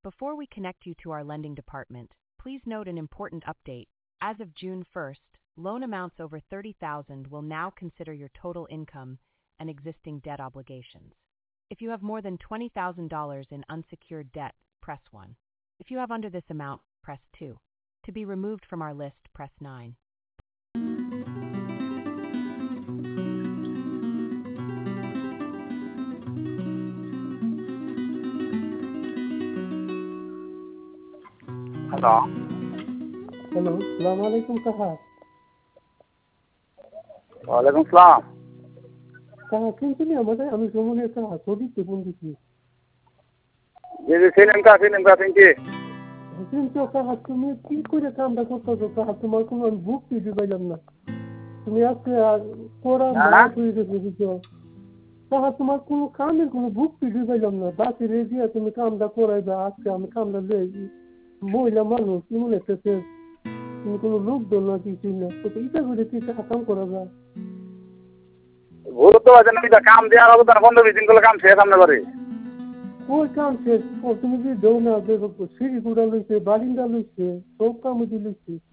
Before we connect you to our lending department, please note an important update. As of June 1st, loan amounts over $30,000 will now consider your total income and existing debt obligations. If you have more than $20,000 in unsecured debt, press 1. If you have under this amount, press 2. To be removed from our list, press 9. Hello hello, সালাম আলাইকুম কাকা। ওয়ালাইকুম সালাম। কাকা শুনছিলি আমাদের? আমি সুমনের কাকা ছবিতে ফোন দিচ্ছি। জি জি চিনেন চিনছি। শুনছো কাকা, তুমি কি করে কামটা করতেছো কাকা? তোমার কোনো আমি বুক পিছু পাইলাম না। তুমি আজকে পড়া মাঠ হয়ে গেছে বুঝছো কাকা, তোমার কোনো কামের কোনো বুক পিছু পাইলাম না। বাকি রেডিয়া তুমি কামটা করাইবা, আজকে আমি কামটা লই। মহিলা মানুষ কি মনে হচ্ছে তুমি কোনো লোক দল না কিছু না, তো ইটা করে কি কাম করা যায়? ভুল তো আছে না, কাম দেওয়ার হবে তার 15-20 দিন করলে কাম শেষ সামনে পারে। ওই কাম শেষ তুমি যদি দেও না, সিঁড়ি গুড়া লইছে, বারিন্দা লইছে, সব কাম লইছে।